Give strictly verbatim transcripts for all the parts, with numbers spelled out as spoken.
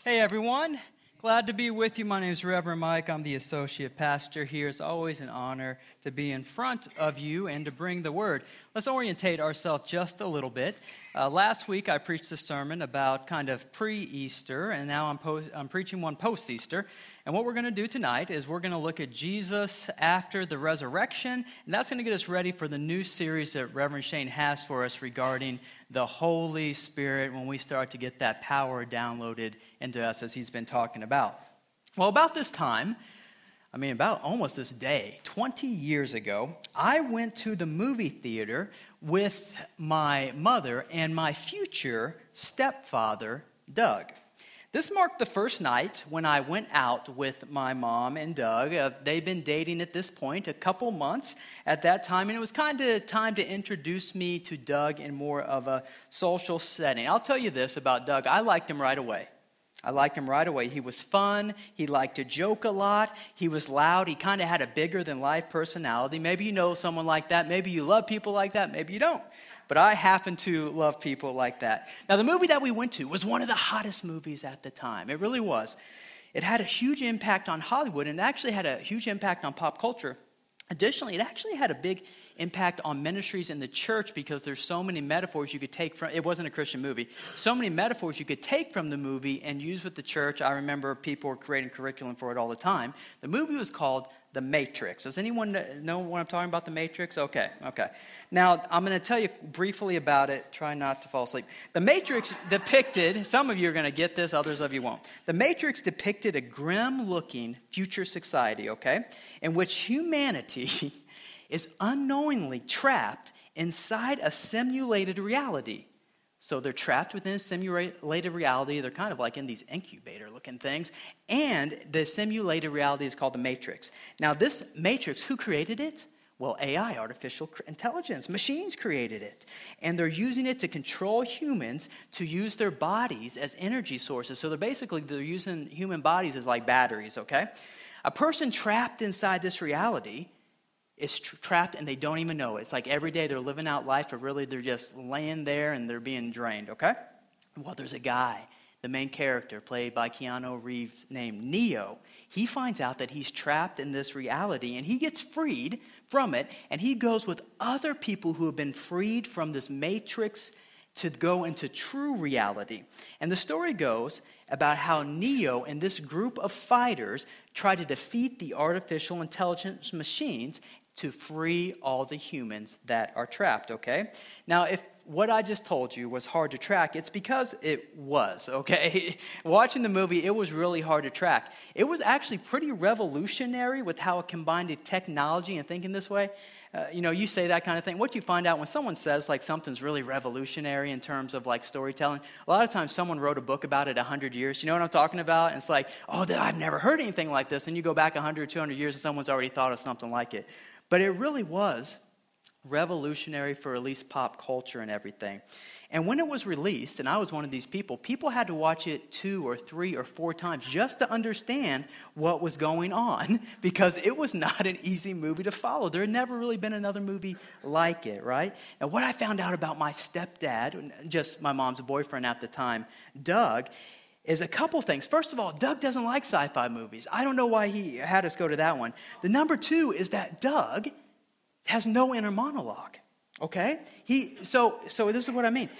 Hey everyone, glad to be with you. My name is Reverend Mike. I'm the associate pastor here. It's always an honor to be in front of you and to bring the word. Let's orientate ourselves just a little bit. Uh, last week I preached a sermon about kind of pre-Easter, and now I'm, po- I'm preaching one post-Easter. And what we're going to do tonight is we're going to look at Jesus after the resurrection, and that's going to get us ready for the new series that Reverend Shane has for us regarding the Holy Spirit when we start to get that power downloaded into us as he's been talking about. Well, about this time, I mean about almost this day, twenty years ago, I went to the movie theater with my mother and my future stepfather, Doug. This marked the first night when I went out with my mom and Doug. Uh, they'd been dating at this point a couple months at that time, and it was kind of time to introduce me to Doug in more of a social setting. I'll tell you this about Doug. I liked him right away. I liked him right away. He was fun. He liked to joke a lot. He was loud. He kind of had a bigger-than-life personality. Maybe you know someone like that. Maybe you love people like that. Maybe you don't. But I happen to love people like that. Now, the movie that we went to was one of the hottest movies at the time. It really was. It had a huge impact on Hollywood, and it actually had a huge impact on pop culture. Additionally, it actually had a big impact on ministries in the church because there's so many metaphors you could take from, it wasn't a Christian movie, so many metaphors you could take from the movie and use with the church. I remember people were creating curriculum for it all the time. The movie was called The Matrix. Does anyone know what I'm talking about, The Matrix? Okay, okay. Now, I'm going to tell you briefly about it. Try not to fall asleep. The Matrix depicted, some of you are going to get this, others of you won't. The Matrix depicted a grim-looking future society, okay, in which humanity is unknowingly trapped inside a simulated reality. So they're trapped within a simulated reality. They're kind of like in these incubator-looking things. And the simulated reality is called the Matrix. Now, this Matrix, who created it? Well, A I, artificial intelligence. Machines created it. And they're using it to control humans to use their bodies as energy sources. So they're basically, they're using human bodies as like batteries, okay? A person trapped inside this reality is tra- trapped and they don't even know it. It's like every day they're living out life, but really they're just laying there and they're being drained, okay? Well, there's a guy, the main character, played by Keanu Reeves, named Neo. He finds out that he's trapped in this reality, and he gets freed from it, and he goes with other people who have been freed from this matrix to go into true reality. And the story goes about how Neo and this group of fighters try to defeat the artificial intelligence machines to free all the humans that are trapped, okay? Now, if what I just told you was hard to track, it's because it was, okay? Watching the movie, it was really hard to track. It was actually pretty revolutionary with how it combined the technology and thinking this way. Uh, you know, you say that kind of thing. What you find out when someone says like something's really revolutionary in terms of like storytelling, a lot of times someone wrote a book about it a hundred years. You know what I'm talking about? And it's like, oh, I've never heard anything like this. And you go back a hundred, two hundred years and someone's already thought of something like it. But it really was revolutionary for at least pop culture and everything. And when it was released, and I was one of these people, people had to watch it two or three or four times just to understand what was going on because it was not an easy movie to follow. There had never really been another movie like it, right? And what I found out about my stepdad, just my mom's boyfriend at the time, Doug, is a couple things. First of all, Doug doesn't like sci-fi movies. I don't know why he had us go to that one. The number two is that Doug has no inner monologue. Okay? He so so this is what I mean.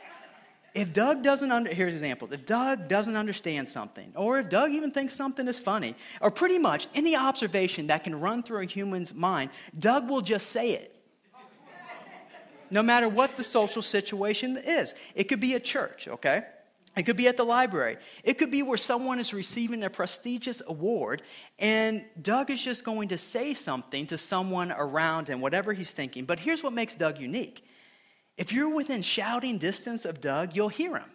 If Doug doesn't under here's an example. If Doug doesn't understand something, or if Doug even thinks something is funny, or pretty much any observation that can run through a human's mind, Doug will just say it. No matter what the social situation is. It could be at church, okay? It could be at the library. It could be where someone is receiving a prestigious award, and Doug is just going to say something to someone around him, whatever he's thinking. But here's what makes Doug unique. If you're within shouting distance of Doug, you'll hear him.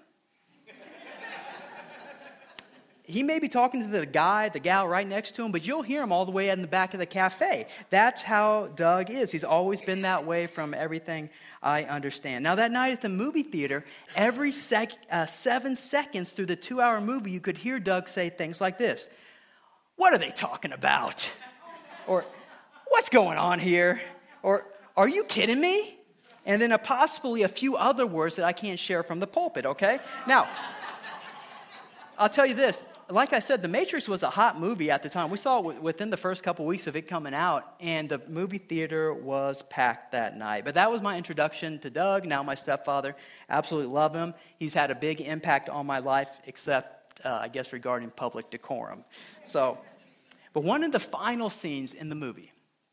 He may be talking to the guy, the gal right next to him, but you'll hear him all the way in the back of the cafe. That's how Doug is. He's always been that way from everything I understand. Now, that night at the movie theater, every sec, uh, seven seconds through the two-hour movie, you could hear Doug say things like this. What are they talking about? Or, what's going on here? Or, are you kidding me? And then a, possibly a few other words that I can't share from the pulpit, okay? Now, I'll tell you this. Like I said, The Matrix was a hot movie at the time. We saw it within the first couple weeks of it coming out, and the movie theater was packed that night. But that was my introduction to Doug, now my stepfather. Absolutely love him. He's had a big impact on my life, except, uh, I guess, regarding public decorum. So, but one of the final scenes in the movie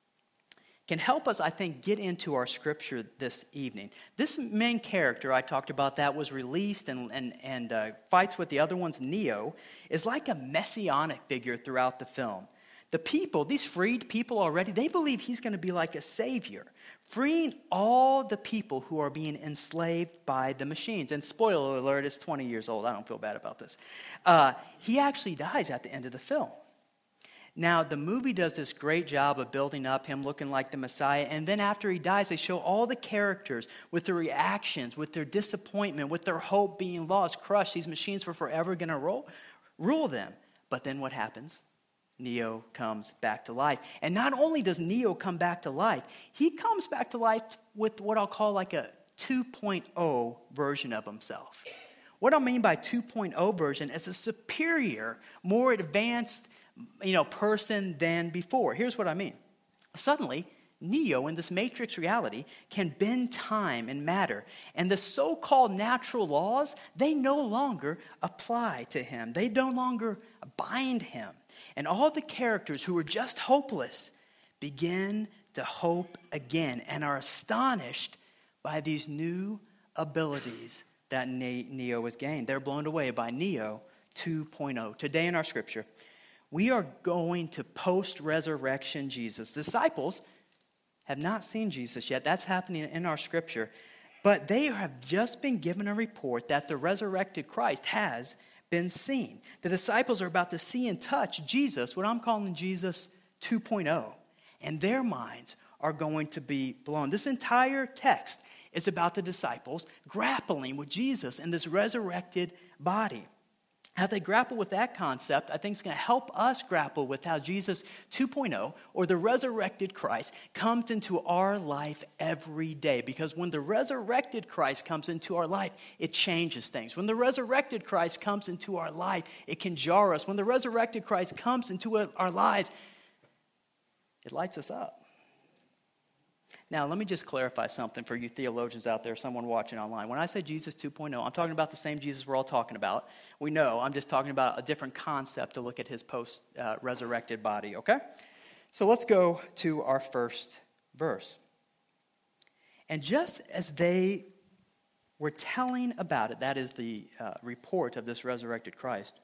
can help us, I think, get into our scripture this evening. This main character I talked about that was released and, and, and uh, fights with the other ones, Neo, is like a messianic figure throughout the film. The people, these freed people already, they believe he's going to be like a savior, freeing all the people who are being enslaved by the machines. And spoiler alert, it's twenty years old. I don't feel bad about this. Uh, he actually dies at the end of the film. Now, the movie does this great job of building up him looking like the Messiah, and then after he dies, they show all the characters with their reactions, with their disappointment, with their hope being lost, crushed. These machines were forever going to rule them. But then what happens? Neo comes back to life. And not only does Neo come back to life, he comes back to life with what I'll call like a two point oh version of himself. What I mean by two point oh version is a superior, more advanced you know, person than before. Here's what I mean. Suddenly, Neo in this matrix reality can bend time and matter. And the so-called natural laws, they no longer apply to him. They no longer bind him. And all the characters who were just hopeless begin to hope again and are astonished by these new abilities that Neo has gained. They're blown away by Neo two point oh. Today in our scripture, we are going to post-resurrection Jesus. Disciples have not seen Jesus yet. That's happening in our scripture. But they have just been given a report that the resurrected Christ has been seen. The disciples are about to see and touch Jesus, what I'm calling Jesus two point oh. And their minds are going to be blown. This entire text is about the disciples grappling with Jesus and this resurrected body. How they grapple with that concept, I think, is going to help us grapple with how Jesus two point oh, or the resurrected Christ, comes into our life every day. Because when the resurrected Christ comes into our life, it changes things. When the resurrected Christ comes into our life, it can jar us. When the resurrected Christ comes into our lives, it lights us up. Now, let me just clarify something for you theologians out there, someone watching online. When I say Jesus two point oh, I'm talking about the same Jesus we're all talking about. We know, I'm just talking about a different concept to look at his post-resurrected uh, body, okay? So let's go to our first verse. And just as they were telling about it, that is the uh, report of this resurrected Christ,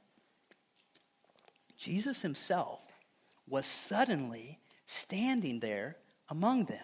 Jesus himself was suddenly standing there among them.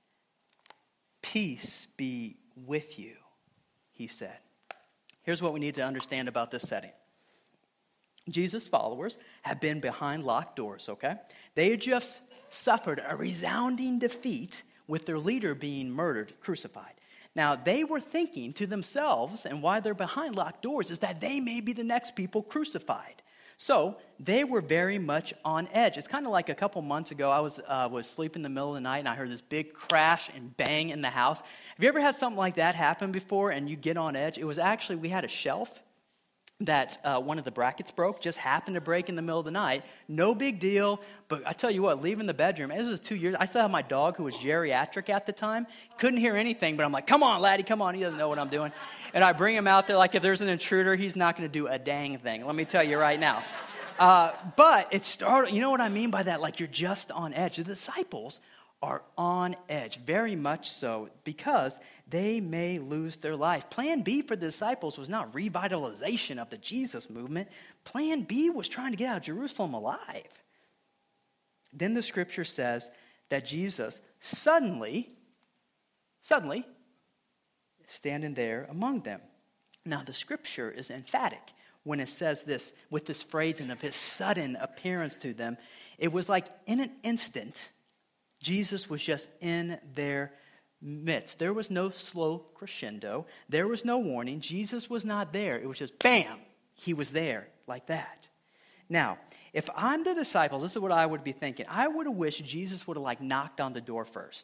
Peace be with you, he said. Here's what we need to understand about this setting. Jesus' followers have been behind locked doors, okay? They had just suffered a resounding defeat with their leader being murdered, crucified. Now, they were thinking to themselves, and why they're behind locked doors, is that they may be the next people crucified. So they were very much on edge. It's kind of like a couple months ago, I was uh, was sleeping in the middle of the night, and I heard this big crash and bang in the house. Have you ever had something like that happen before, and you get on edge? It was actually, we had a shelf that uh, one of the brackets broke, just happened to break in the middle of the night. No big deal, but I tell you what, leaving the bedroom, this was two years, I still have my dog who was geriatric at the time. Couldn't hear anything, but I'm like, come on, laddie, come on, he doesn't know what I'm doing. And I bring him out there like if there's an intruder, he's not going to do a dang thing. Let me tell you right now. Uh, but it started, you know what I mean by that? Like you're just on edge. The disciples are on edge, very much so, because they may lose their life. Plan B for the disciples was not revitalization of the Jesus movement. Plan B was trying to get out of Jerusalem alive. Then the scripture says that Jesus suddenly, suddenly, standing there among them. Now the scripture is emphatic when it says this, with this phrasing of his sudden appearance to them. It was like in an instant, Jesus was just in their midst. There was no slow crescendo. There was no warning. Jesus was not there. It was just bam, he was there like that. Now, if I'm the disciples, this is what I would be thinking. I would have wished Jesus would have like knocked on the door first.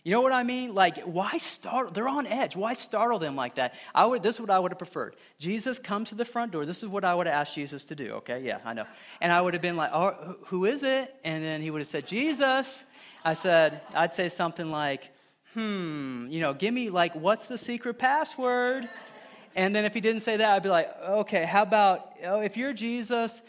You know what I mean? Like, why startle? They're on edge. Why startle them like that? I would. This is what I would have preferred. Jesus comes to the front door. This is what I would have asked Jesus to do, okay? Yeah, I know. And I would have been like, oh, who is it? And then he would have said, Jesus. I said, I'd say something like, hmm, you know, give me, like, what's the secret password? And then if he didn't say that, I'd be like, okay, how about, oh, if you're Jesus,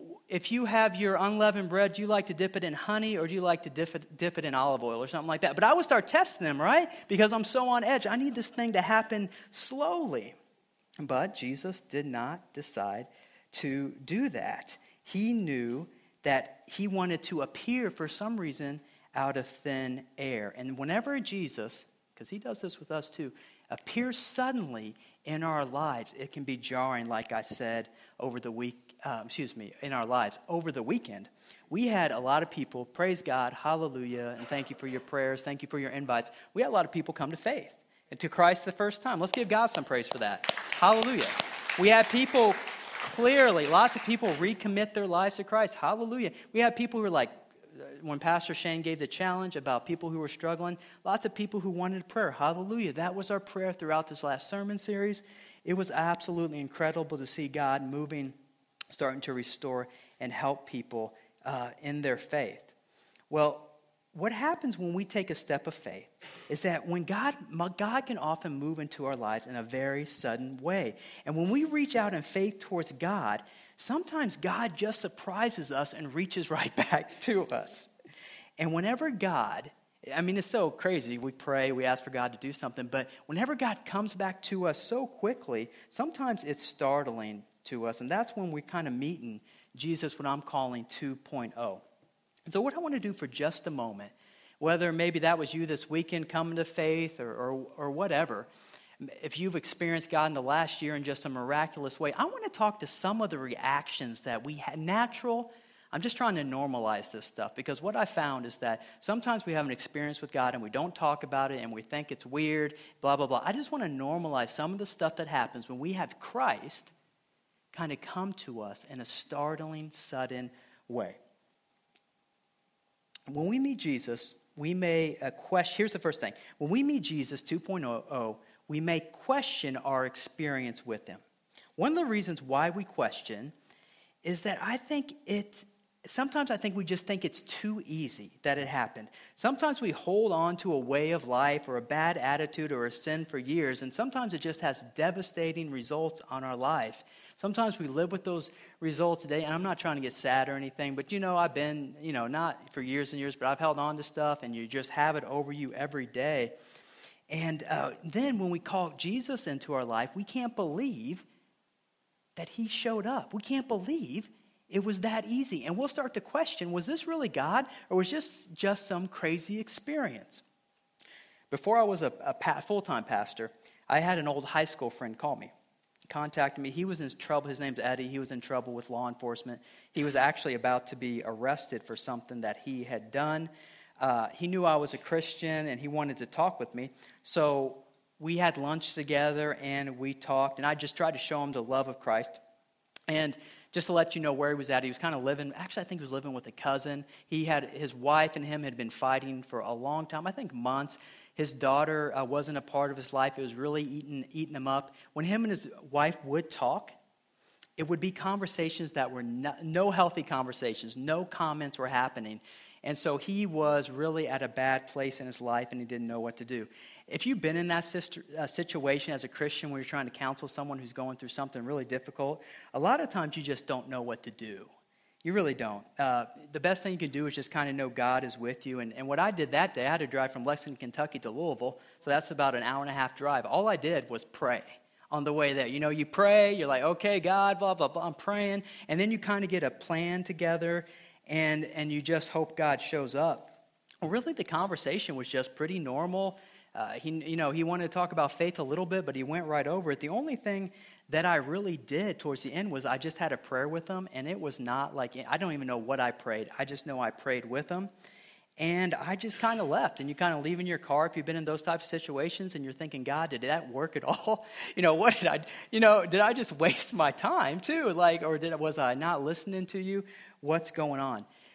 if you have your unleavened bread, do you like to dip it in honey or do you like to dip it, dip it in olive oil or something like that? But I would start testing them, right? Because I'm so on edge. I need this thing to happen slowly. But Jesus did not decide to do that. He knew that he wanted to appear for some reason out of thin air. And whenever Jesus, because he does this with us too, appears suddenly in our lives, it can be jarring, like I said, over the week. Um, excuse me, in our lives. Over the weekend, we had a lot of people, praise God, hallelujah, and thank you for your prayers, thank you for your invites. We had a lot of people come to faith and to Christ the first time. Let's give God some praise for that. Hallelujah. We had people clearly, lots of people recommit their lives to Christ. Hallelujah. We had people who were like, when Pastor Shane gave the challenge about people who were struggling, lots of people who wanted prayer. Hallelujah. That was our prayer throughout this last sermon series. It was absolutely incredible to see God moving, starting to restore and help people uh, in their faith. Well, what happens when we take a step of faith is that when God, God can often move into our lives in a very sudden way. And when we reach out in faith towards God, sometimes God just surprises us and reaches right back to us. And whenever God, I mean, it's so crazy. We pray, we ask for God to do something, but whenever God comes back to us so quickly, sometimes it's startling to us. And that's when we're kind of meeting Jesus, what I'm calling two point oh. And so what I want to do for just a moment, whether maybe that was you this weekend coming to faith or, or, or whatever, if you've experienced God in the last year in just a miraculous way, I want to talk to some of the reactions that we had, natural. I'm just trying to normalize this stuff because what I found is that sometimes we have an experience with God and we don't talk about it and we think it's weird, blah, blah, blah. I just want to normalize some of the stuff that happens when we have Christ kind of come to us in a startling, sudden way. When we meet Jesus, we may uh, question, here's the first thing. When we meet Jesus two point oh, we may question our experience with him. One of the reasons why we question is that I think it, sometimes I think we just think it's too easy that it happened. Sometimes we hold on to a way of life or a bad attitude or a sin for years, and sometimes it just has devastating results on our life. Sometimes we live with those results today, and I'm not trying to get sad or anything, but you know, I've been, you know, not for years and years, but I've held on to stuff, and you just have it over you every day. And uh, then when we call Jesus into our life, we can't believe that he showed up. We can't believe it was that easy. And we'll start to question, was this really God, or was this just some crazy experience? Before I was a, a pa- full-time pastor, I had an old high school friend call me. Contacted me. He was in trouble. His name's Eddie. He was in trouble with law enforcement. He was actually about to be arrested for something that he had done. Uh, he knew I was a Christian, and he wanted to talk with me. So we had lunch together, and we talked, and I just tried to show him the love of Christ. And just to let you know where he was at, he was kind of living, actually I think he was living with a cousin. He had, his wife and him had been fighting for a long time, I think months. His daughter uh, wasn't a part of his life. It was really eating, eating him up. When him and his wife would talk, it would be conversations that were no, no healthy conversations. No comments were happening. And so he was really at a bad place in his life, and he didn't know what to do. If you've been in that sister, uh, situation as a Christian where you're trying to counsel someone who's going through something really difficult, a lot of times you just don't know what to do. You really don't. Uh, the best thing you can do is just kind of know God is with you. And, and what I did that day, I had to drive from Lexington, Kentucky to Louisville, so that's about an hour and a half drive. All I did was pray on the way there. You know, you pray, you're like, okay, God, blah, blah, blah, I'm praying. And then you kind of get a plan together, and, and you just hope God shows up. Well, really, the conversation was just pretty normal. Uh, he, you know, he wanted to talk about faith a little bit, but he went right over it. The only thing that I really did towards the end was I just had a prayer with him, and it was not like, I don't even know what I prayed. I just know I prayed with him, and I just kind of left. And you kind of leave in your car if you've been in those types of situations, and you're thinking, God, did that work at all? You know, what did I, you know, did I just waste my time too? Like, or did was I not listening to you? What's going on?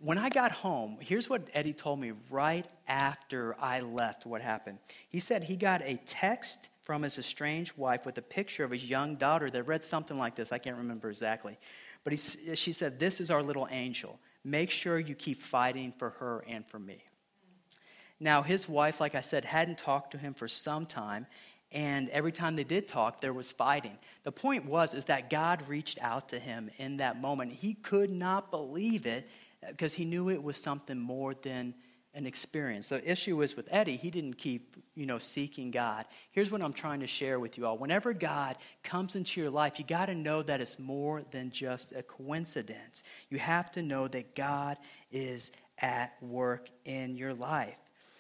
When I got home, here's what Eddie told me right after I left, what happened. He said he got a text from his estranged wife with a picture of his young daughter that read something like this. I can't remember exactly. But he, she said, "This is our little angel. Make sure you keep fighting for her and for me." Now, his wife, like I said, hadn't talked to him for some time. And every time they did talk, there was fighting. The point was is that God reached out to him in that moment. He could not believe it because he knew it was something more than an experience. The issue is with Eddie, he didn't keep, you know, seeking God. Here's what I'm trying to share with you all. Whenever God comes into your life, you got to know that it's more than just a coincidence. You have to know that God is at work in your life.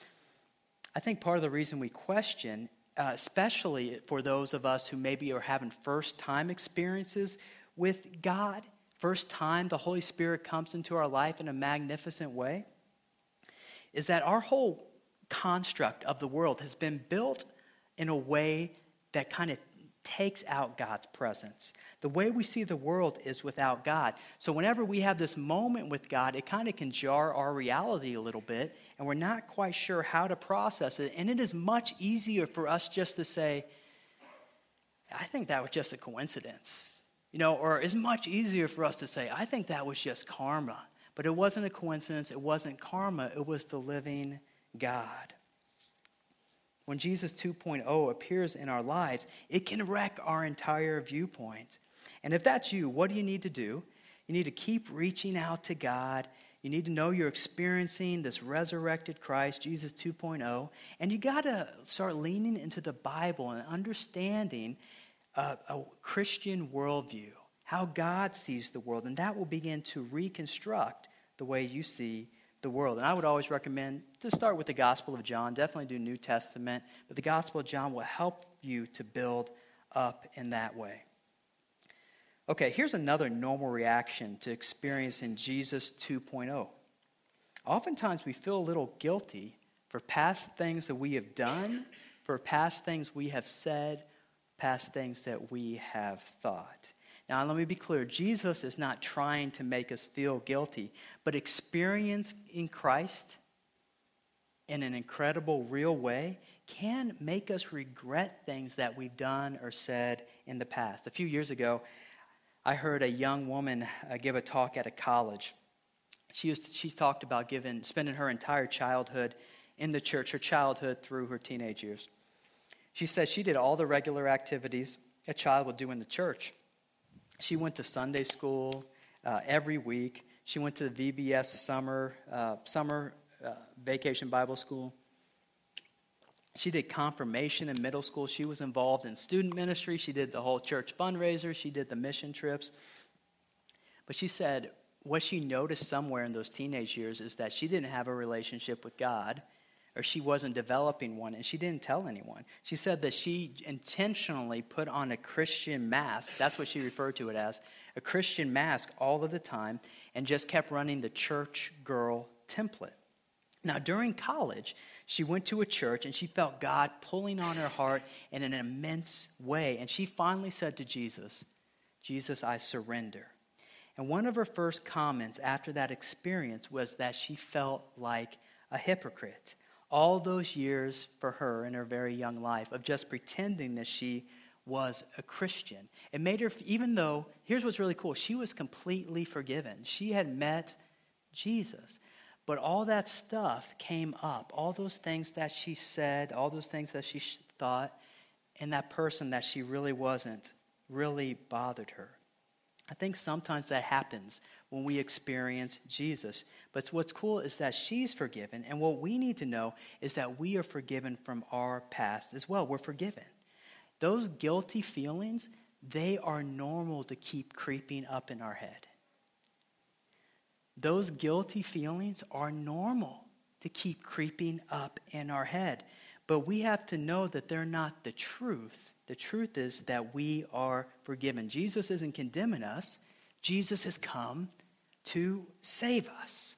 I think part of the reason we question, uh, especially for those of us who maybe are having first-time experiences with God, first time the Holy Spirit comes into our life in a magnificent way, is that our whole construct of the world has been built in a way that kind of takes out God's presence. The way we see the world is without God. So whenever we have this moment with God, it kind of can jar our reality a little bit, and we're not quite sure how to process it. And it is much easier for us just to say, "I think that was just a coincidence." You know, or it's much easier for us to say, "I think that was just karma." But it wasn't a coincidence. It wasn't karma. It was the living God. When Jesus two point oh appears in our lives, it can wreck our entire viewpoint. And if that's you, what do you need to do? You need to keep reaching out to God. You need to know you're experiencing this resurrected Christ, Jesus two point oh. And you got to start leaning into the Bible and understanding a, a Christian worldview, how God sees the world, and that will begin to reconstruct the way you see the world. And I would always recommend to start with the Gospel of John. Definitely do New Testament, but the Gospel of John will help you to build up in that way. Okay, here's another normal reaction to experiencing Jesus two point oh. Oftentimes we feel a little guilty for past things that we have done, for past things we have said, past things that we have thought. Now, let me be clear. Jesus is not trying to make us feel guilty, but experience in Christ in an incredible, real way can make us regret things that we've done or said in the past. A few years ago, I heard a young woman uh, give a talk at a college. She was, she's talked about giving, spending her entire childhood in the church, her childhood through her teenage years. She said she did all the regular activities a child would do in the church. She went to Sunday school uh, every week. She went to the V B S summer uh, summer uh, vacation Bible school. She did confirmation in middle school. She was involved in student ministry. She did the whole church fundraiser. She did the mission trips. But she said what she noticed somewhere in those teenage years is that she didn't have a relationship with God, or she wasn't developing one, and she didn't tell anyone. She said that she intentionally put on a Christian mask. That's what she referred to it as, a Christian mask all of the time, and just kept running the church girl template. Now, during college, she went to a church, and she felt God pulling on her heart in an immense way. And she finally said to Jesus, "Jesus, I surrender." And one of her first comments after that experience was that she felt like a hypocrite. All those years for her in her very young life of just pretending that she was a Christian. It made her, even though, here's what's really cool, she was completely forgiven. She had met Jesus. But all that stuff came up, all those things that she said, all those things that she thought, and that person that she really wasn't, really bothered her. I think sometimes that happens when we experience Jesus. But what's cool is that she's forgiven, and what we need to know is that we are forgiven from our past as well. We're forgiven. Those guilty feelings, they are normal to keep creeping up in our head. Those guilty feelings are normal to keep creeping up in our head. But we have to know that they're not the truth. The truth is that we are forgiven. Jesus isn't condemning us. Jesus has come to save us.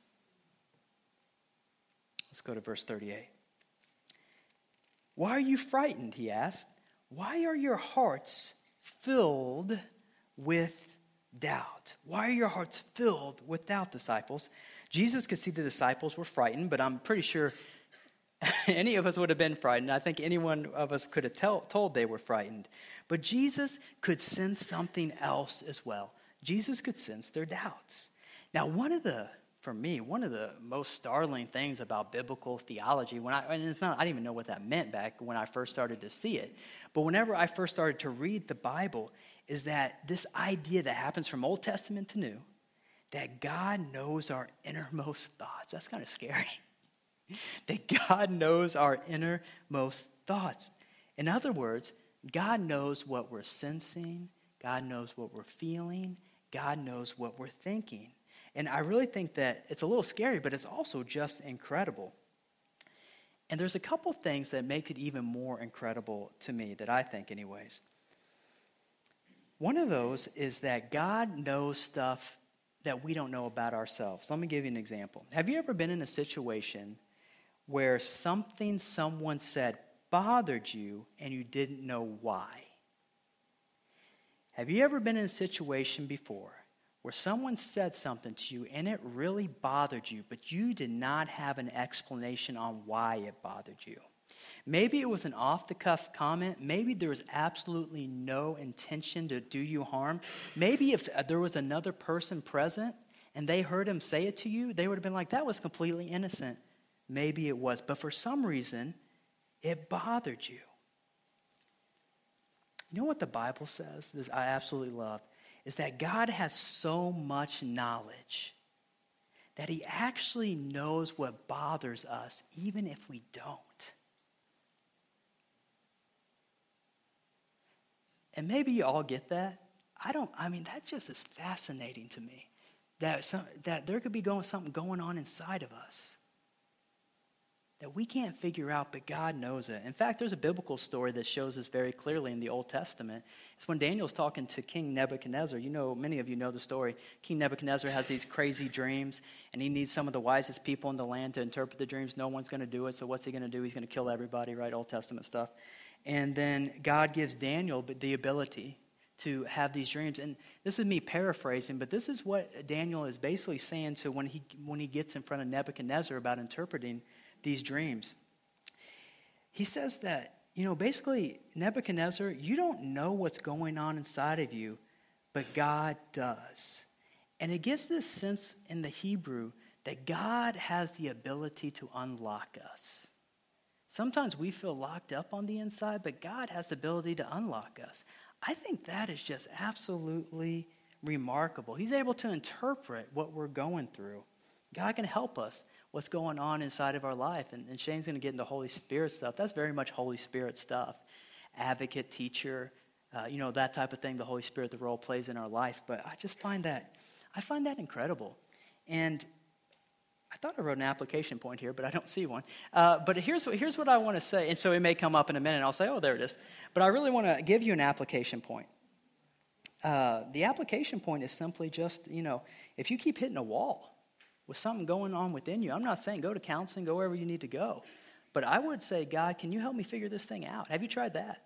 Let's go to verse thirty-eight. "Why are you frightened?" he asked. "Why are your hearts filled with doubt? Why are your hearts filled with doubt, disciples? Jesus could see the disciples were frightened, but I'm pretty sure any of us would have been frightened. I think any one of us could have tell, told they were frightened. But Jesus could sense something else as well. Jesus could sense their doubts. Now, one of the, for me, one of the most startling things about biblical theology, when I, and it's not, I didn't even know what that meant back when I first started to see it, but whenever I first started to read the Bible, is that this idea that happens from Old Testament to New, that God knows our innermost thoughts. That's kind of scary. That God knows our innermost thoughts. In other words, God knows what we're sensing. God knows what we're feeling. God knows what we're thinking. And I really think that it's a little scary, but it's also just incredible. And there's a couple things that make it even more incredible to me, that I think anyways. One of those is that God knows stuff that we don't know about ourselves. Let me give you an example. Have you ever been in a situation where something someone said bothered you and you didn't know why? Have you ever been in a situation before where someone said something to you and it really bothered you, but you did not have an explanation on why it bothered you? Maybe it was an off-the-cuff comment. Maybe there was absolutely no intention to do you harm. Maybe if there was another person present and they heard him say it to you, they would have been like, that was completely innocent. Maybe it was. But for some reason, it bothered you. You know what the Bible says, this I absolutely love, is that God has so much knowledge that he actually knows what bothers us, even if we don't. And maybe you all get that. I don't, I mean, that just is fascinating to me. That, some, that there could be going, something going on inside of us that we can't figure out, but God knows it. In fact, there's a biblical story that shows this very clearly in the Old Testament. It's when Daniel's talking to King Nebuchadnezzar. You know, many of you know the story. King Nebuchadnezzar has these crazy dreams, and he needs some of the wisest people in the land to interpret the dreams. No one's going to do it, so what's he going to do? He's going to kill everybody, right? Old Testament stuff. And then God gives Daniel the ability to have these dreams. And this is me paraphrasing, but this is what Daniel is basically saying to when he when he gets in front of Nebuchadnezzar about interpreting these dreams. He says that, you know, basically, Nebuchadnezzar, you don't know what's going on inside of you, but God does. And it gives this sense in the Hebrew that God has the ability to unlock us. Sometimes we feel locked up on the inside, but God has the ability to unlock us. I think that is just absolutely remarkable. He's able to interpret what we're going through. God can help us what's going on inside of our life. And, and Shane's going to get into Holy Spirit stuff. That's very much Holy Spirit stuff. Advocate, teacher, uh, you know, that type of thing, the Holy Spirit, the role plays in our life. But I just find that, I find that incredible. And I thought I wrote an application point here, but I don't see one. Uh, but here's what, here's what I want to say. And so it may come up in a minute. I'll say, oh, there it is. But I really want to give you an application point. Uh, the application point is simply just, you know, if you keep hitting a wall with something going on within you, I'm not saying go to counseling, go wherever you need to go. But I would say, God, can you help me figure this thing out? Have you tried that?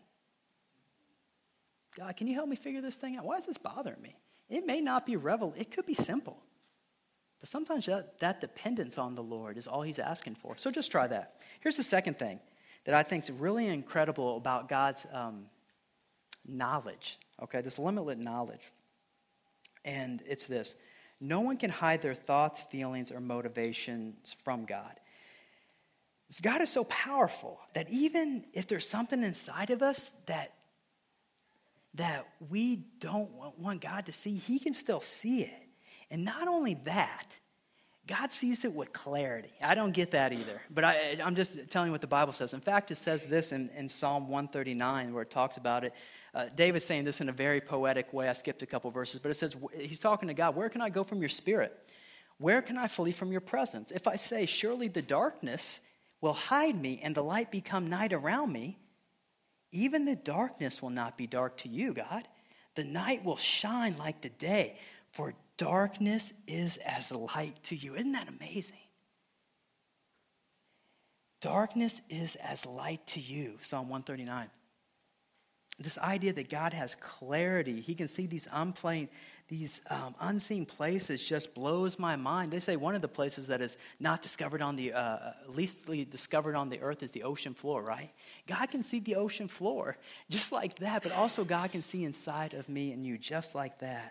God, can you help me figure this thing out? Why is this bothering me? It may not be revel. It could be simple. But sometimes that, that dependence on the Lord is all he's asking for. So just try that. Here's the second thing that I think is really incredible about God's um, knowledge, okay, this limitless knowledge. And it's this. No one can hide their thoughts, feelings, or motivations from God. God is so powerful that even if there's something inside of us that, that we don't want God to see, he can still see it. And not only that, God sees it with clarity. I don't get that either, but I, I'm just telling you what the Bible says. In fact, it says this in, in Psalm one thirty-nine where it talks about it. Uh, David's saying this in a very poetic way. I skipped a couple verses, but it says, he's talking to God, where can I go from your spirit? Where can I flee from your presence? If I say, surely the darkness will hide me and the light become night around me, even the darkness will not be dark to you, God. The night will shine like the day, for darkness is as light to you. Isn't that amazing? Darkness is as light to you, Psalm one thirty-nine. This idea that God has clarity, he can see these unplain, these um, unseen places just blows my mind. They say one of the places that is not discovered on the, uh, least discovered on the earth is the ocean floor, right? God can see the ocean floor just like that, but also God can see inside of me and you just like that.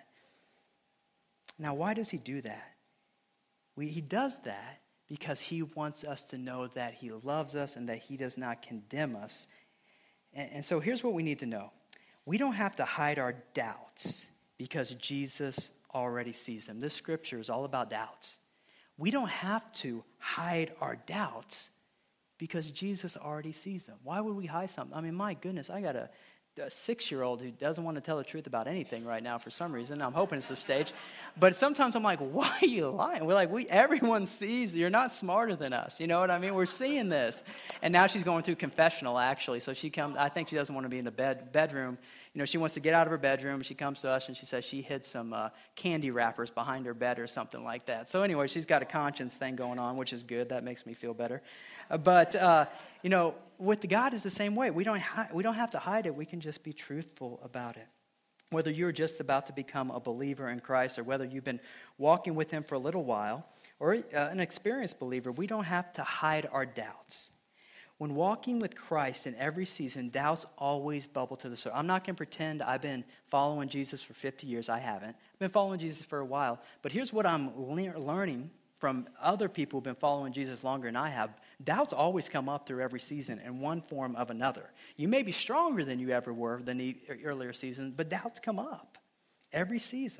Now, why does he do that? We, he does that because he wants us to know that he loves us and that he does not condemn us. And, and so here's what we need to know. We don't have to hide our doubts because Jesus already sees them. This scripture is all about doubts. We don't have to hide our doubts because Jesus already sees them. Why would we hide something? I mean, my goodness, I got a, a six-year-old who doesn't want to tell the truth about anything right now for some reason. I'm hoping it's the stage. But sometimes I'm like, why are you lying? We're like, we everyone sees. You're not smarter than us. You know what I mean? We're seeing this. And now she's going through confessional, actually. So she comes, I think she doesn't want to be in the bed bedroom. You know, she wants to get out of her bedroom. She comes to us and she says she hid some uh, candy wrappers behind her bed or something like that. So anyway, she's got a conscience thing going on, which is good. That makes me feel better. Uh, but, uh, you know, with the God is the same way. We don't, hi- we don't have to hide it. We can just be truthful about it. Whether you're just about to become a believer in Christ or whether you've been walking with him for a little while or uh, an experienced believer, we don't have to hide our doubts. When walking with Christ in every season, doubts always bubble to the surface. I'm not going to pretend I've been following Jesus for fifty years. I haven't. I've been following Jesus for a while. But here's what I'm le- learning from other people who've been following Jesus longer than I have. Doubts always come up through every season in one form of another. You may be stronger than you ever were than the earlier season, but doubts come up every season.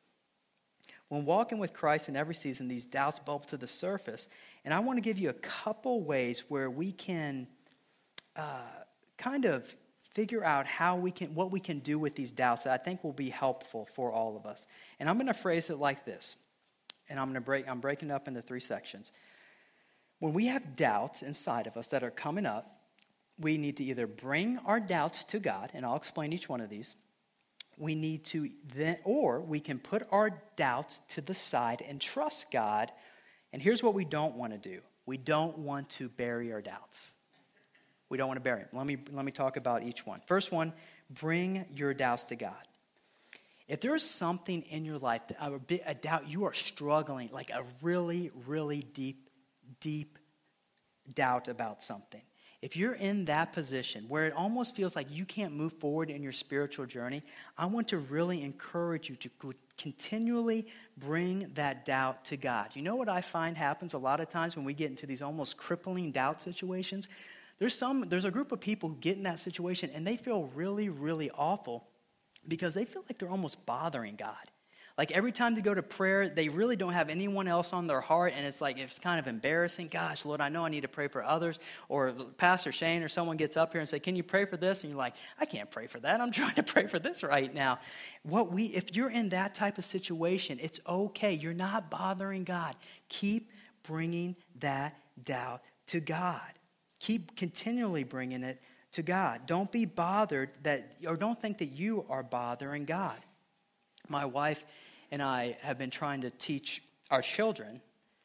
When walking with Christ in every season, these doubts bubble to the surface. And I want to give you a couple ways where we can uh, kind of figure out how we can, what we can do with these doubts that I think will be helpful for all of us. And I'm going to phrase it like this. And I'm going to break, I'm breaking it up into three sections. When we have doubts inside of us that are coming up, we need to either bring our doubts to God, and I'll explain each one of these. We need to then, or we can put our doubts to the side and trust God. And here's what we don't want to do. We don't want to bury our doubts. We don't want to bury them. Let me, let me talk about each one. First one, bring your doubts to God. If there's something in your life, a, bit, a doubt, you are struggling, like a really, really deep, deep doubt about something. If you're in that position where it almost feels like you can't move forward in your spiritual journey, I want to really encourage you to continually bring that doubt to God. You know what I find happens a lot of times when we get into these almost crippling doubt situations? There's some, there's a group of people who get in that situation and they feel really, really awful because they feel like they're almost bothering God. Like every time they go to prayer, they really don't have anyone else on their heart, and it's like it's kind of embarrassing. Gosh, Lord, I know I need to pray for others. Or Pastor Shane or someone gets up here and say, can you pray for this? And you're like, I can't pray for that. I'm trying to pray for this right now. What we, if you're in that type of situation, it's okay. You're not bothering God. Keep bringing that doubt to God. Keep continually bringing it to God. Don't be bothered that, or don't think that you are bothering God. My wife and I have been trying to teach our children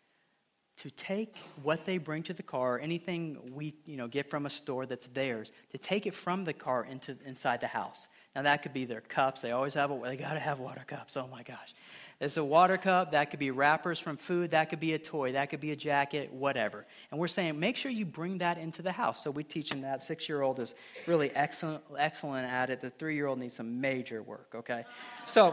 to take what they bring to the car, anything we you know get from a store that's theirs, to take it from the car into inside the house. Now that could be their cups. They always have a, they got to have water cups. Oh my gosh. There's a water cup. That could be wrappers from food. That could be a toy. That could be a jacket, whatever. And we're saying, make sure you bring that into the house. So we teach them that. Six-year-old is really excellent, excellent at it. The three-year-old needs some major work, okay? So...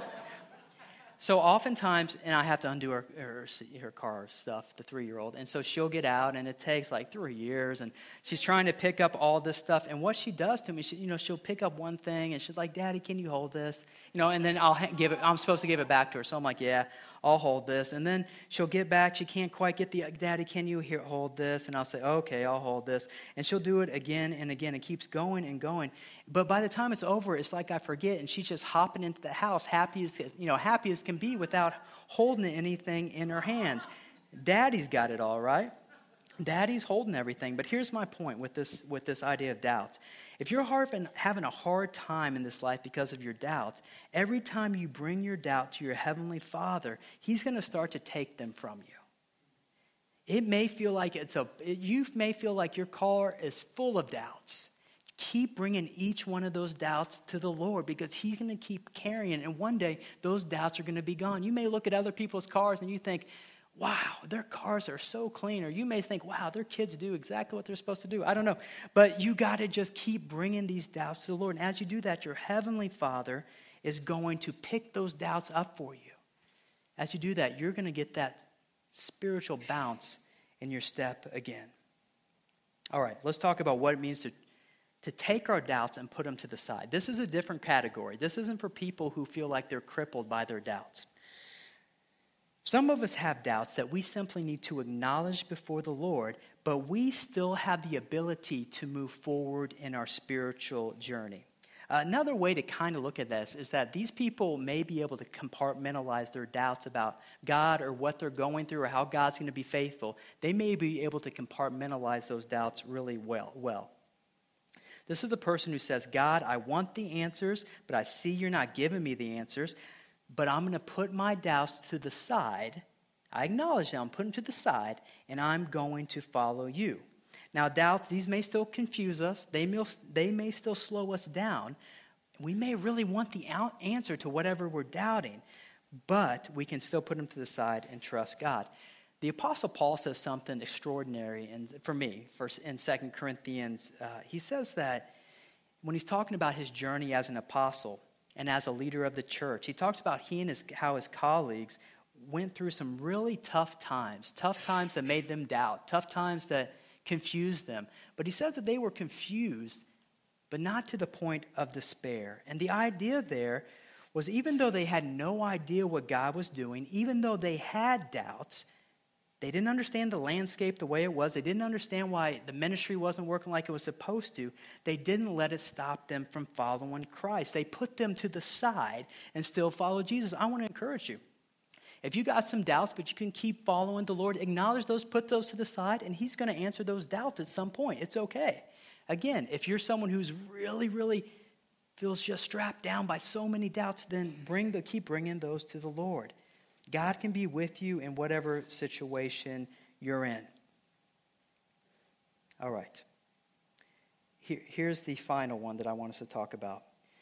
So oftentimes, and I have to undo her, her, her car stuff, the three-year-old, and so she'll get out, and it takes like three years, and she's trying to pick up all this stuff, and what she does to me, she, you know, she'll pick up one thing, and she's like, Daddy, can you hold this? You know, and then I'll ha- give it, I'm supposed to give it back to her, so I'm like, yeah, I'll hold this, and then she'll get back, she can't quite get the, Daddy, can you here, hold this? And I'll say, okay, I'll hold this, and she'll do it again and again, it keeps going and going, but by the time it's over, it's like I forget, and she's just hopping into the house, happy as, you know, happy as can be without holding anything in her hands. Daddy's got it all, right? Daddy's holding everything. But here's my point with this with this idea of doubt. If you're having a hard time in this life because of your doubts, every time you bring your doubt to your Heavenly Father, He's going to start to take them from you. It may feel like it's a, you may feel like your car is full of doubts. Keep bringing each one of those doubts to the Lord because he's going to keep carrying. And one day, those doubts are going to be gone. You may look at other people's cars and you think, wow, their cars are so clean. Or you may think, wow, their kids do exactly what they're supposed to do. I don't know. But you got to just keep bringing these doubts to the Lord. And as you do that, your heavenly Father is going to pick those doubts up for you. As you do that, you're going to get that spiritual bounce in your step again. All right, let's talk about what it means to, to take our doubts and put them to the side. This is a different category. This isn't for people who feel like they're crippled by their doubts. Some of us have doubts that we simply need to acknowledge before the Lord, but we still have the ability to move forward in our spiritual journey. Another way to kind of look at this is that these people may be able to compartmentalize their doubts about God or what they're going through or how God's going to be faithful. They may be able to compartmentalize those doubts really well. well. This is a person who says, God, I want the answers, but I see you're not giving me the answers, but I'm going to put my doubts to the side. I acknowledge them, put them to the side, and I'm going to follow you. Now, doubts, these may still confuse us. They may, they may still slow us down. We may really want the answer to whatever we're doubting, but we can still put them to the side and trust God. The Apostle Paul says something extraordinary, and for me, first in Second Corinthians, uh, he says that when he's talking about his journey as an apostle and as a leader of the church, he talks about he and his, how his colleagues went through some really tough times, tough times that made them doubt, tough times that confused them. But he says that they were confused, but not to the point of despair. And the idea there was even though they had no idea what God was doing, even though they had doubts, they didn't understand the landscape the way it was. They didn't understand why the ministry wasn't working like it was supposed to. They didn't let it stop them from following Christ. They put them to the side and still follow Jesus. I want to encourage you. If you got some doubts, but you can keep following the Lord, acknowledge those, put those to the side, and he's going to answer those doubts at some point. It's okay. Again, if you're someone who's really, really feels just strapped down by so many doubts, then bring the, keep bringing those to the Lord. God can be with you in whatever situation you're in. All right. Here, here's the final one that I want us to talk about.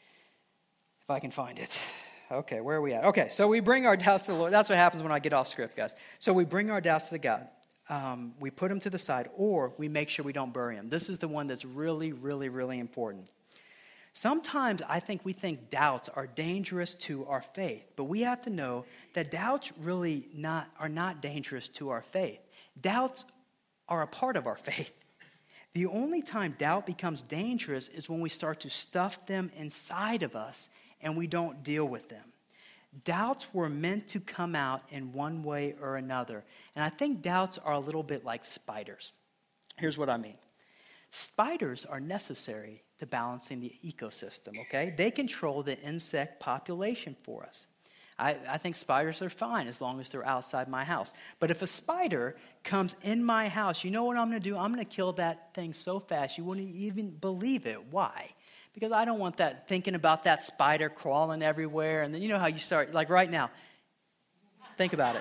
If I can find it. Okay, where are we at? Okay, so we bring our doubts to the Lord. That's what happens when I get off script, guys. So we bring our doubts to God. Um, we put them to the side, or we make sure we don't bury them. This is the one that's really, really, really important. Sometimes I think we think doubts are dangerous to our faith, but we have to know that doubts really not are not dangerous to our faith. Doubts are a part of our faith. The only time doubt becomes dangerous is when we start to stuff them inside of us and we don't deal with them. Doubts were meant to come out in one way or another. And I think doubts are a little bit like spiders. Here's what I mean. Spiders are necessary to balancing the ecosystem, okay? They control the insect population for us. I, I think spiders are fine as long as they're outside my house. But if a spider comes in my house, you know what I'm going to do? I'm going to kill that thing so fast you wouldn't even believe it. Why? Because I don't want that thinking about that spider crawling everywhere. And then you know how you start, like right now. Think about it.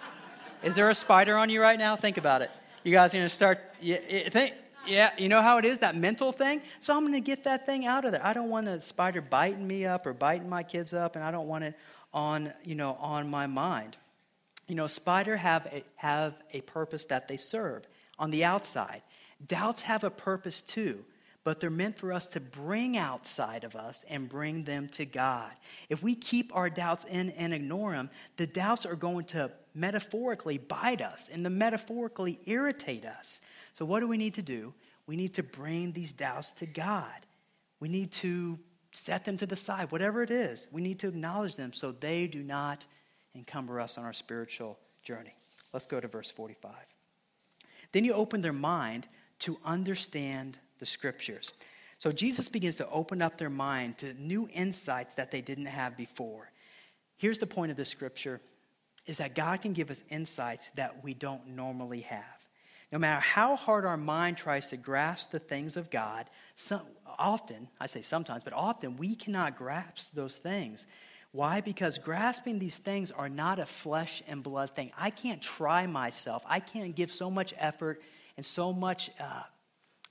Is there a spider on you right now? Think about it. You guys are going to start, yeah, think, yeah, you know how it is, that mental thing? So I'm going to get that thing out of there. I don't want a spider biting me up or biting my kids up, and I don't want it on, you know, on my mind. You know, spiders have a, have a purpose that they serve on the outside. Doubts have a purpose too. But they're meant for us to bring outside of us and bring them to God. If we keep our doubts in and ignore them, the doubts are going to metaphorically bite us and to metaphorically irritate us. So what do we need to do? We need to bring these doubts to God. We need to set them to the side, whatever it is. We need to acknowledge them so they do not encumber us on our spiritual journey. Let's go to verse forty-five. Then you open their mind to understand the scriptures. So Jesus begins to open up their mind to new insights that they didn't have before. Here's the point of the scripture, is that God can give us insights that we don't normally have. No matter how hard our mind tries to grasp the things of God, some, often, I say sometimes, but often we cannot grasp those things. Why? Because grasping these things are not a flesh and blood thing. I can't try myself. I can't give so much effort and so much uh,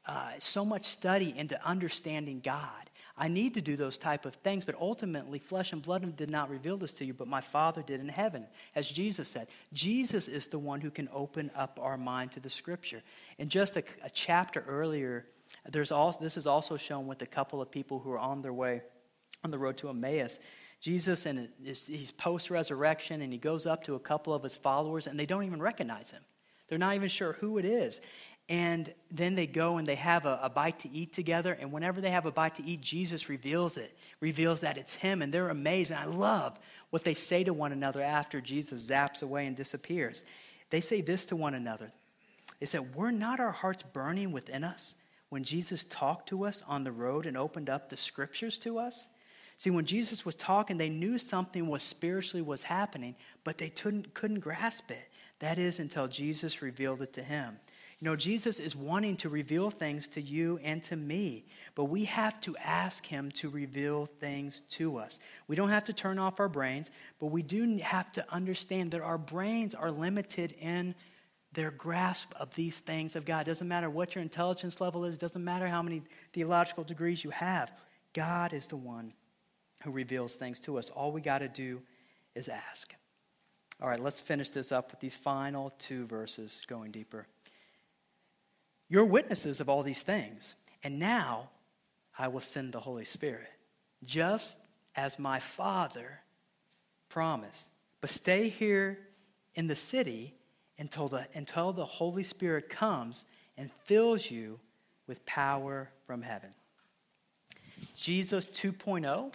uh, so much study into understanding God. I need to do those type of things, but ultimately flesh and blood did not reveal this to you, but my Father did in heaven, as Jesus said. Jesus is the one who can open up our mind to the Scripture. In just a, a chapter earlier, there's also, this is also shown with a couple of people who are on their way, on the road to Emmaus. Jesus, and he's post-resurrection, and he goes up to a couple of his followers, and they don't even recognize him. They're not even sure who it is. And then they go and they have a, a bite to eat together. And whenever they have a bite to eat, Jesus reveals it, reveals that it's him. And they're amazed. And I love what they say to one another after Jesus zaps away and disappears. They say this to one another. They said, were not our hearts burning within us when Jesus talked to us on the road and opened up the Scriptures to us? See, when Jesus was talking, they knew something was spiritually was happening, but they couldn't, couldn't grasp it. That is until Jesus revealed it to him. You know, Jesus is wanting to reveal things to you and to me, but we have to ask him to reveal things to us. We don't have to turn off our brains, but we do have to understand that our brains are limited in their grasp of these things of God. It doesn't matter what your intelligence level is. It doesn't matter how many theological degrees you have. God is the one who reveals things to us. All we got to do is ask. All right, let's finish this up with these final two verses going deeper. You're witnesses of all these things, and now I will send the Holy Spirit, just as my Father promised. But stay here in the city until the, until the Holy Spirit comes and fills you with power from heaven. Jesus two point oh,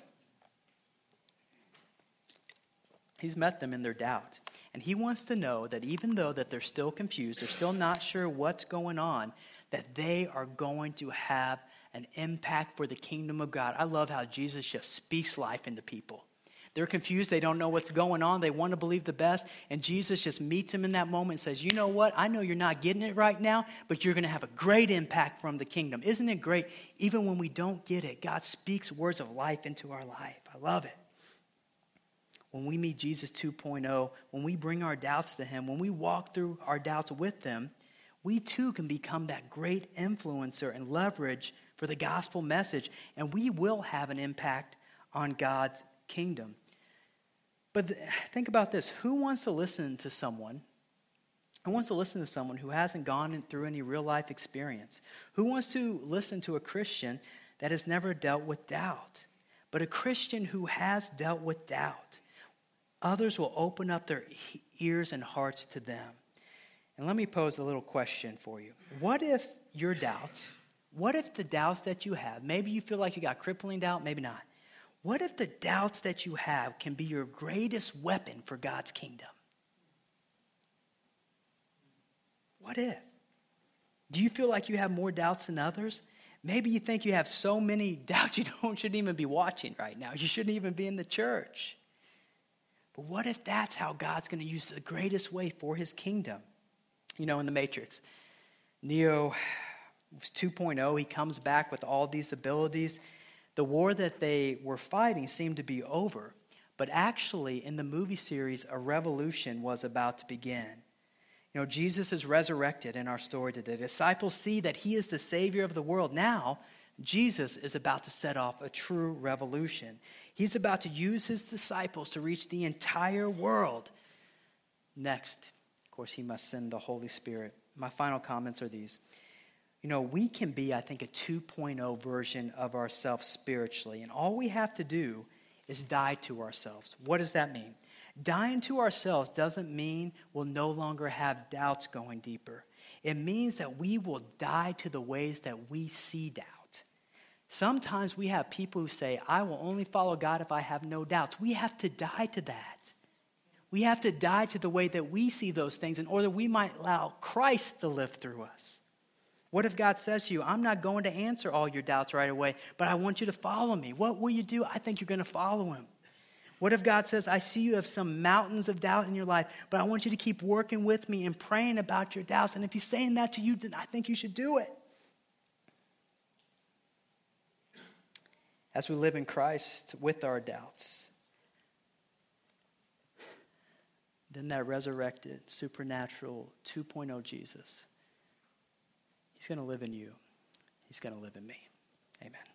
he's met them in their doubt. And he wants to know that even though that they're still confused, they're still not sure what's going on, that they are going to have an impact for the kingdom of God. I love how Jesus just speaks life into people. They're confused. They don't know what's going on. They want to believe the best. And Jesus just meets them in that moment and says, you know what? I know you're not getting it right now, but you're going to have a great impact from the kingdom. Isn't it great? Even when we don't get it, God speaks words of life into our life. I love it. When we meet Jesus two point oh, when we bring our doubts to him, when we walk through our doubts with them, we too can become that great influencer and leverage for the gospel message, and we will have an impact on God's kingdom. But think about this. Who wants to listen to someone? Who wants to listen to someone who hasn't gone through any real life experience? Who wants to listen to a Christian that has never dealt with doubt? But a Christian who has dealt with doubt, others will open up their ears and hearts to them. And let me pose a little question for you. What if your doubts, what if the doubts that you have, maybe you feel like you got crippling doubt, maybe not. What if the doubts that you have can be your greatest weapon for God's kingdom? What if? Do you feel like you have more doubts than others? Maybe you think you have so many doubts you don't shouldn't even be watching right now. You shouldn't even be in the church. But what if that's how God's going to use the greatest way for his kingdom? You know, in the Matrix, Neo two point oh, he comes back with all these abilities. The war that they were fighting seemed to be over. But actually, in the movie series, a revolution was about to begin. You know, Jesus is resurrected in our story today. The disciples see that he is the Savior of the world. Now, Jesus is about to set off a true revolution. He's about to use his disciples to reach the entire world. Next, of course, he must send the Holy Spirit. My final comments are these. You know, we can be, I think, a two point oh version of ourselves spiritually. And all we have to do is die to ourselves. What does that mean? Dying to ourselves doesn't mean we'll no longer have doubts going deeper. It means that we will die to the ways that we see doubt. Sometimes we have people who say, I will only follow God if I have no doubts. We have to die to that. We have to die to the way that we see those things in order we might allow Christ to live through us. What if God says to you, I'm not going to answer all your doubts right away, but I want you to follow me? What will you do? I think you're going to follow him. What if God says, I see you have some mountains of doubt in your life, but I want you to keep working with me and praying about your doubts. And if he's saying that to you, then I think you should do it. As we live in Christ with our doubts, then that resurrected, supernatural two point oh Jesus, he's going to live in you. he's going to live in me. Amen.